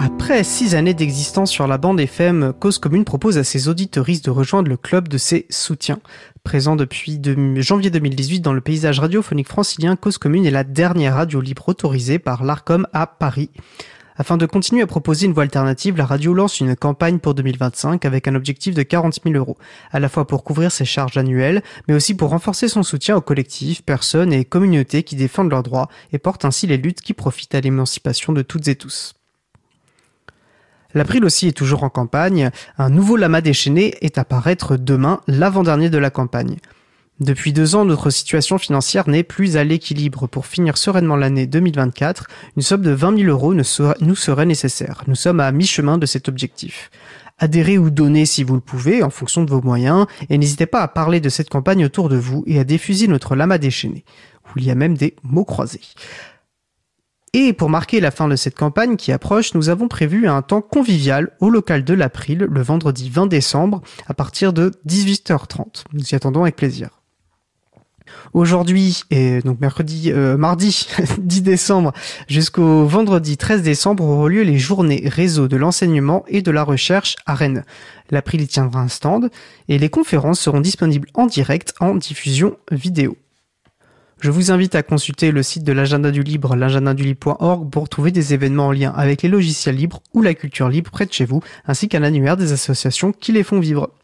Après 6 années d'existence sur la bande FM, Cause Commune propose à ses auditeuristes de rejoindre le club de ses soutiens. Présent depuis janvier 2018 dans le paysage radiophonique francilien, Cause Commune est la dernière radio libre autorisée par l'Arcom à Paris. Afin de continuer à proposer une voie alternative, la radio lance une campagne pour 2025 avec un objectif de 40 000 €, à la fois pour couvrir ses charges annuelles, mais aussi pour renforcer son soutien aux collectifs, personnes et communautés qui défendent leurs droits et portent ainsi les luttes qui profitent à l'émancipation de toutes et tous. L'April aussi est toujours en campagne. Un nouveau lama déchaîné est à paraître demain, l'avant-dernier de la campagne. Depuis 2 ans, notre situation financière n'est plus à l'équilibre. Pour finir sereinement l'année 2024, une somme de 20 000 € nous serait nécessaire. Nous sommes à mi-chemin de cet objectif. Adhérez ou donnez si vous le pouvez, en fonction de vos moyens, et n'hésitez pas à parler de cette campagne autour de vous et à diffuser notre lama déchaîné, où il y a même des mots croisés. Et pour marquer la fin de cette campagne qui approche, nous avons prévu un temps convivial au local de l'April le vendredi 20 décembre à partir de 18h30. Nous y attendons avec plaisir. Aujourd'hui, et donc mardi 10 décembre jusqu'au vendredi 13 décembre auront lieu les journées réseau de l'enseignement et de la recherche à Rennes. L'April y tiendra un stand et les conférences seront disponibles en direct en diffusion vidéo. Je vous invite à consulter le site de l'Agenda du Libre, l'agendadulibre.org, pour trouver des événements en lien avec les logiciels libres ou la culture libre près de chez vous, ainsi qu'un annuaire des associations qui les font vivre.